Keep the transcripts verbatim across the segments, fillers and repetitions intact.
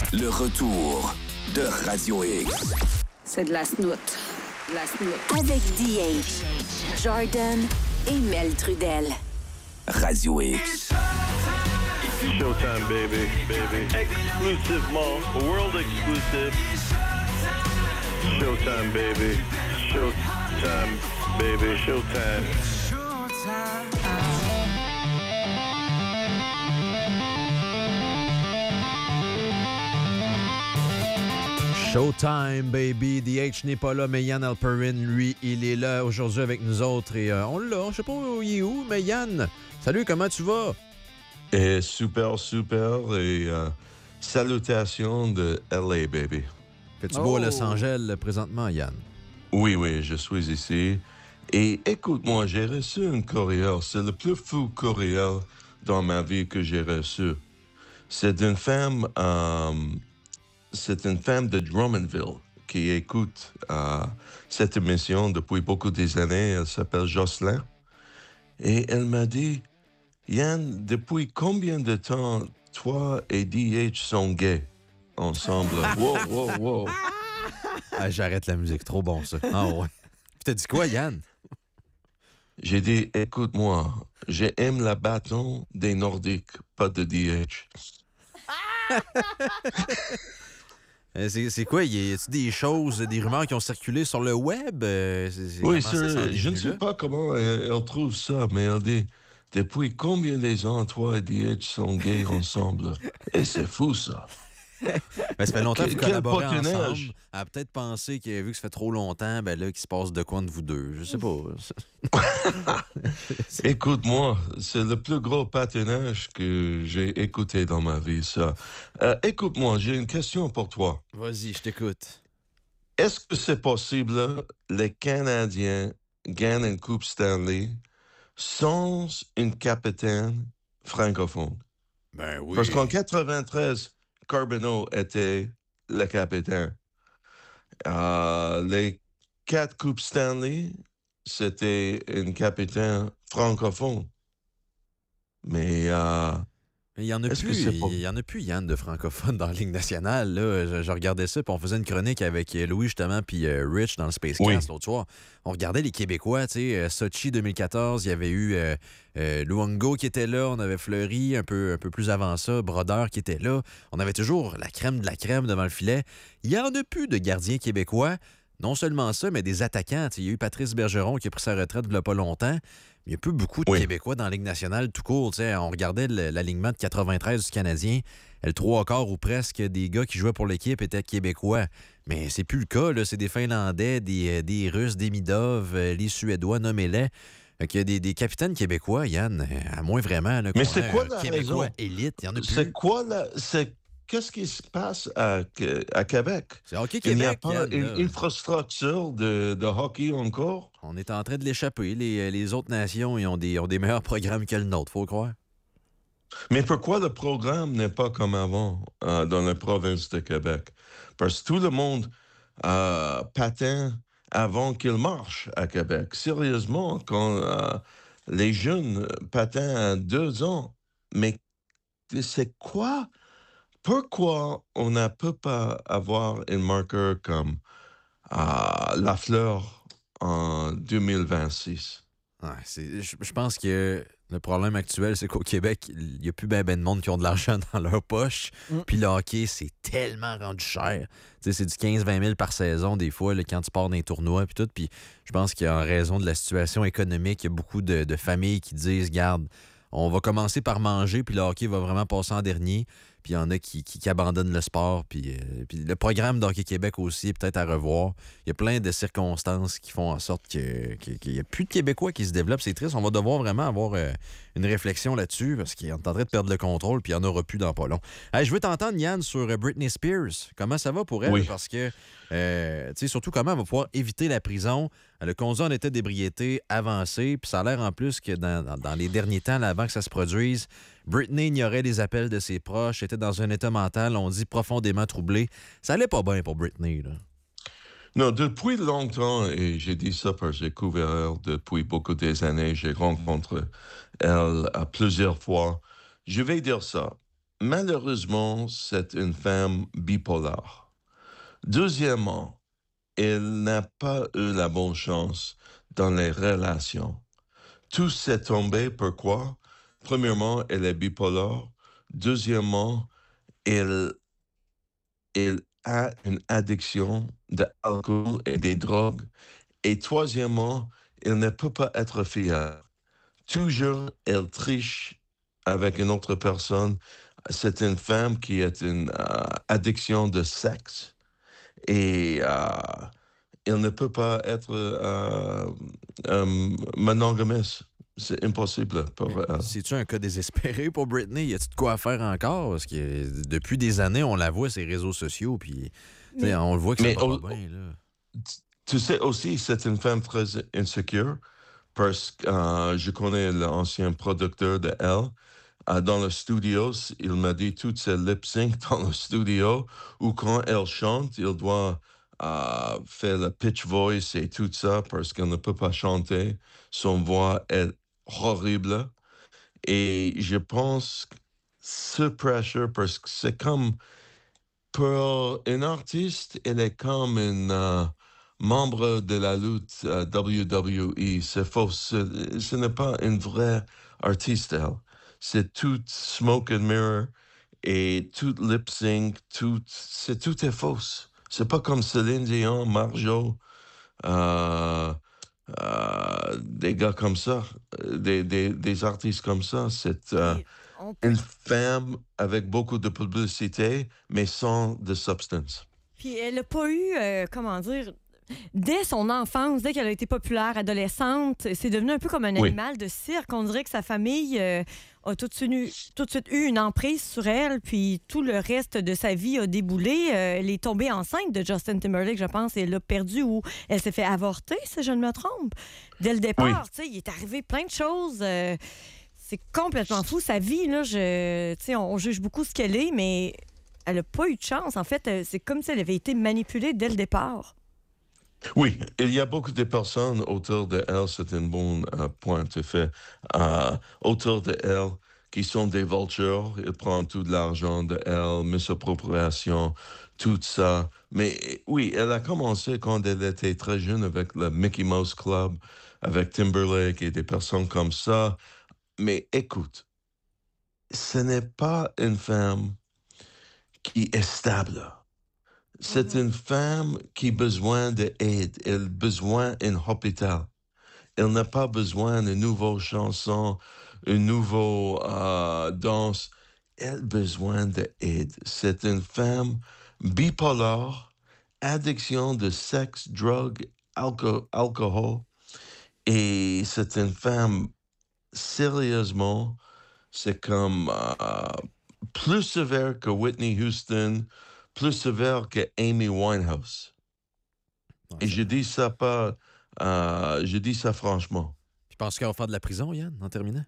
Le retour de Radio X. C'est de la snoot. De la snoot. Avec D H, Jordan et Mel Trudel. Radio X. Showtime, baby, baby. Exclusivement, world exclusive. Showtime, baby. Showtime, baby. Showtime. Showtime, baby. D H n'est pas là, mais Yann Alperin, lui, il est là aujourd'hui avec nous autres. Et euh, on l'a, je sais pas où il est où, mais Yann, salut, comment tu vas? Et super, super. Et euh, salutations de L A, baby. Fais-tu Oh. beau à Los Angeles présentement, Yann? Oui, oui, je suis ici. Et écoute-moi, j'ai reçu un courriel. C'est le plus fou courriel dans ma vie que j'ai reçu. C'est une femme... Euh, C'est une femme de Drummondville qui écoute euh, cette émission depuis beaucoup des années. Elle s'appelle Jocelyn. Et elle m'a dit, Yann, depuis combien de temps toi et D H sont gays ensemble? Wow, wow, wow. Ah, j'arrête la musique, trop bon ça. Ah ouais. Puis t'as dit quoi, Yann? J'ai dit, écoute-moi, j'aime la bâton des Nordiques, pas de D H. C'est, c'est quoi? Y a-t-il des choses, des rumeurs qui ont circulé sur le web? C'est, c'est Oui, comment ça s'en est je ne venu sais là? pas comment elle, elle trouve ça, mais elle dit, depuis combien des ans toi et D H sont gays ensemble? Et c'est fou, ça. Ben, ça fait longtemps que vous Quel collaborez patinage. ensemble. Elle a peut-être pensé que vu que ça fait trop longtemps, ben là, qu'il se passe de quoi de vous deux. Je sais pas. Écoute-moi, c'est le plus gros patinage que j'ai écouté dans ma vie, ça. Euh, écoute-moi, j'ai une question pour toi. Vas-y, je t'écoute. Est-ce que c'est possible les Canadiens gagnent une Coupe Stanley sans une capitaine francophone? Ben oui. Parce qu'en quatre-vingt-treize, Carbonneau était le capitaine. Euh, les quatre Coupes Stanley, c'était une capitaine francophone. Mais euh, Il y en a Est-ce que plus, c'est pas- il y en a plus, Yann, de francophones dans la Ligue nationale. Là. Je, je regardais ça, puis on faisait une chronique avec euh, Louis, justement, puis euh, Rich dans le Spacecast Oui. l'autre soir. On regardait les Québécois, tu sais, euh, Sochi deux mille quatorze, il y avait eu euh, euh, Luongo qui était là, on avait Fleury un peu, un peu plus avant ça, Brodeur qui était là. On avait toujours la crème de la crème devant le filet. Il y en a plus de gardiens québécois. Non seulement ça, mais des attaquants. T'sais, il y a eu Patrice Bergeron qui a pris sa retraite il n'y a pas longtemps. Il n'y a plus beaucoup de Oui. Québécois dans la Ligue nationale tout court. T'sais, on regardait le- l'alignement de quatre-vingt-treize du Canadien. Le trois quarts ou presque des gars qui jouaient pour l'équipe étaient Québécois. Mais c'est plus le cas. Là. C'est des Finlandais, des, des Russes, des Midov, euh, les Suédois, nommez-les. Fait qu'il y a des, des capitaines québécois, Yann, euh, à moins vraiment. Là, Mais qu'on c'est ait quoi un la Québécois raison? élite, il y en a plus. c'est quoi la... C'est... Qu'est-ce qui se passe à, à Québec? C'est Hockey Il n'y a Québec, pas Yann, une là. infrastructure de, de hockey encore? On est en train de l'échapper. Les, les autres nations ils ont, des, ont des meilleurs programmes que le nôtre, faut le croire. Mais pourquoi le programme n'est pas comme avant euh, dans la province de Québec? Parce que tout le monde euh, patine avant qu'il marche à Québec. Sérieusement, quand euh, les jeunes patinent à deux ans, mais c'est quoi? Pourquoi on ne peut pas avoir un marqueur comme euh, Lafleur en deux mille vingt-six? Ouais, c'est, je, je pense que le problème actuel, c'est qu'au Québec, il n'y a plus ben, ben de monde qui ont de l'argent dans leur poche. Mm. Puis le hockey, c'est tellement rendu cher. Tu sais, c'est du quinze à vingt mille par saison, des fois, là, quand tu pars dans les tournois. Puis tout. Puis je pense qu'en raison de la situation économique, il y a beaucoup de, de familles qui disent, garde, on va commencer par manger, puis le hockey va vraiment passer en dernier. Puis il y en a qui, qui, qui abandonnent le sport. Puis, euh, puis le programme d'Hockey Québec aussi est peut-être à revoir. Il y a plein de circonstances qui font en sorte que, que, qu'il n'y a plus de Québécois qui se développent. C'est triste. On va devoir vraiment avoir euh, une réflexion là-dessus parce qu'on est en train de perdre le contrôle puis il n'y en aura plus dans pas long. Hey, je veux t'entendre, Yann, sur euh, Britney Spears. Comment ça va pour elle? Oui. Parce que, euh, tu sais, surtout comment elle va pouvoir éviter la prison. Elle a conduit en état d'ébriété avancé. Puis ça a l'air en plus que dans, dans, dans les derniers temps, là, avant que ça se produise, Britney ignorait les appels de ses proches, était dans un état mental, on dit profondément troublé. Ça allait pas bien pour Britney, là. Non, depuis longtemps, et j'ai dit ça parce que j'ai couvert elle depuis beaucoup des années, j'ai rencontré elle à plusieurs fois. Je vais dire ça. malheureusement, c'est une femme bipolaire. Deuxièmement, elle n'a pas eu la bonne chance dans les relations. Tout s'est tombé, pourquoi? Premièrement, elle est bipolaire. Deuxièmement, elle, elle a une addiction d'alcool et des drogues. Et troisièmement, elle ne peut pas être fière. Toujours, elle triche avec une autre personne. C'est une femme qui a une euh, addiction de sexe et euh, elle ne peut pas être euh, euh, monogamiste. C'est impossible pour elle. C'est-tu un cas désespéré pour Britney? Y a-t-il de quoi faire encore? Parce que depuis des années, on la voit sur les réseaux sociaux, puis Mais- on le voit que ça Mais va au- pas bien. Là. Tu sais aussi, c'est une femme très insécure parce que euh, je connais l'ancien producteur de elle. Euh, dans le studio, il m'a dit toutes ses lip sync dans le studio où quand elle chante, il doit euh, faire le pitch voice et tout ça parce qu'elle ne peut pas chanter. Son voix est horrible. Et je pense que ce pressure, parce que c'est comme pour un artiste, elle est comme une euh, membre de la lutte euh, W W E. C'est faux. Ce, ce n'est pas une vraie artiste, elle. C'est tout smoke and mirror et tout lip sync, tout, c'est tout est fausse. C'est pas comme Céline Dion, Marjo, euh, euh, des gars comme ça, euh, des, des, des artistes comme ça. C'est euh, Puis, on peut- une femme avec beaucoup de publicité, mais sans de substance. Puis elle n'a pas eu, euh, comment dire, dès son enfance, dès qu'elle a été populaire, adolescente, c'est devenu un peu comme un Oui. animal de cirque. On dirait que sa famille euh, a tout de, suite eu, tout de suite eu une emprise sur elle, puis tout le reste de sa vie a déboulé. Euh, elle est tombée enceinte de Justin Timberlake, je pense, et elle l'a perdu ou elle s'est fait avorter, si je ne me trompe. Dès le départ, Oui. tu sais, il est arrivé plein de choses. euh, c'est complètement fou, sa vie. Là, je, tu sais, on, on juge beaucoup ce qu'elle est, mais elle n'a pas eu de chance. En fait, euh, c'est comme si elle avait été manipulée dès le départ. Oui, il y a beaucoup de personnes autour de elle, c'est un bon euh, point, tu fais, euh, autour de elle qui sont des vultures, ils prennent tout de l'argent de elle, misappropriation, tout ça. Mais oui, elle a commencé quand elle était très jeune avec le Mickey Mouse Club, avec Timberlake et des personnes comme ça. Mais écoute, ce n'est pas une femme qui est stable. C'est une femme qui a besoin d'aide. Elle a besoin d'un hôpital. Elle n'a pas besoin de nouvelles chansons, une nouvelle euh, danse. Elle a besoin d'aide. C'est une femme bipolaire, addiction de sexe, drogue, alco- alcool. Et c'est une femme, sérieusement, c'est comme euh, plus sévère que Whitney Houston, plus sévère que Amy Winehouse. Ouais, Et ça- je dis ça pas, euh, je dis ça franchement. Tu penses qu'elle va faire de la prison, Yann, en terminant?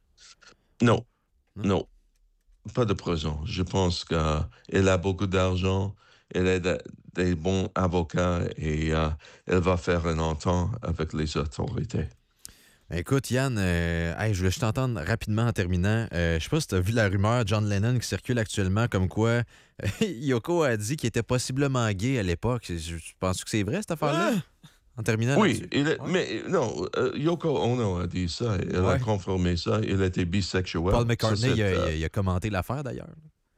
Non, Non? non, pas de prison. Je pense qu'elle a beaucoup d'argent, elle a de- des bons avocats et euh, elle va faire une entente avec les autorités. Écoute, Yann, euh, hey, je voulais juste t'entendre rapidement en terminant. Euh, je sais pas si tu as vu la rumeur John Lennon qui circule actuellement comme quoi euh, Yoko a dit qu'il était possiblement gay à l'époque. Je, je penses que c'est vrai, cette affaire-là? En terminant Oui, là-dessus? il est- Ouais. mais non, euh, Yoko Ono a dit ça, elle Ouais. a confirmé ça, il était bisexuel. Paul McCartney, Ça, c'est, il, a, euh, il a- il a commenté l'affaire, d'ailleurs.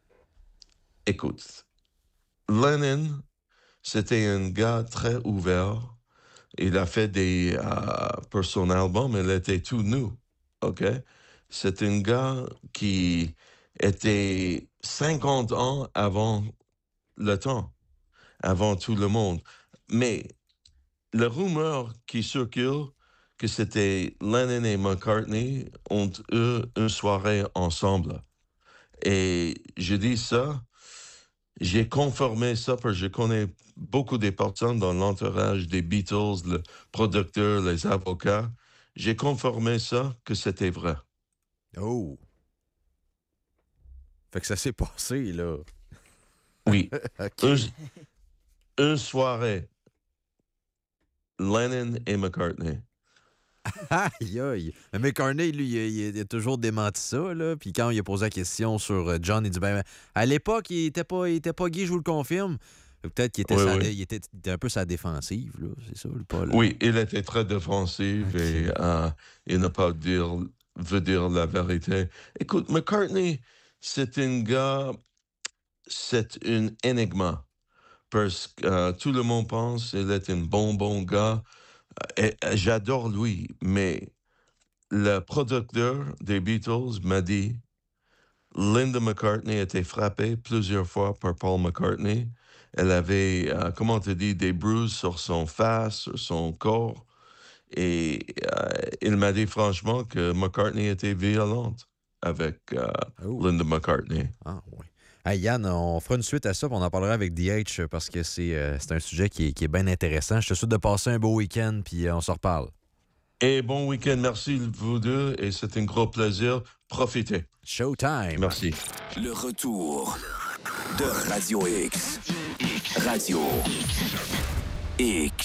Écoute, Lennon, c'était un gars très ouvert. Il a fait des... euh, pour son album, il était tout nu, OK? C'est un gars qui était cinquante ans avant le temps, avant tout le monde. Mais la rumeur qui circule que c'était Lennon et McCartney ont eu une soirée ensemble. Et je dis ça, j'ai confirmé ça parce que je connais beaucoup de personnes dans l'entourage des Beatles, le producteur, les avocats. J'ai confirmé ça que c'était vrai. Oh! Fait que ça s'est passé, là. Oui. OK. Une, une soirée, Lennon et McCartney. Aïe, aïe. Mais McCartney, lui, il a, il a toujours démenti ça, là. Puis quand il a posé la question sur euh, John, il dit, ben, à l'époque, il était pas, il était pas gay, je vous le confirme. Peut-être qu'il était, Oui, sa- oui. il était, il était un peu sa défensive, là. C'est ça, le Paul. Oui, il était très défensif Ok. et euh, il n'a pas dire, veut dire la vérité. Écoute, McCartney, c'est un gars, c'est une énigme. Parce que euh, tout le monde pense qu'il est un bon, bon gars. Et, euh, j'adore lui, mais le producteur des Beatles m'a dit Linda McCartney a été frappée plusieurs fois par Paul McCartney. Elle avait, euh, comment te dis, des bruises sur son face, sur son corps. Et euh, il m'a dit franchement que McCartney était violente avec euh, Oh. Linda McCartney. Ah, oui. Hey, Yann, on fera une suite à ça, puis on en parlera avec D H parce que c'est euh, c'est un sujet qui est, qui est bien intéressant. Je te souhaite de passer un beau week-end, puis euh, on se reparle. Et bon week-end, merci vous deux, et c'est un gros plaisir. Profitez. Showtime! Merci. Le retour de Radio X. Radio X.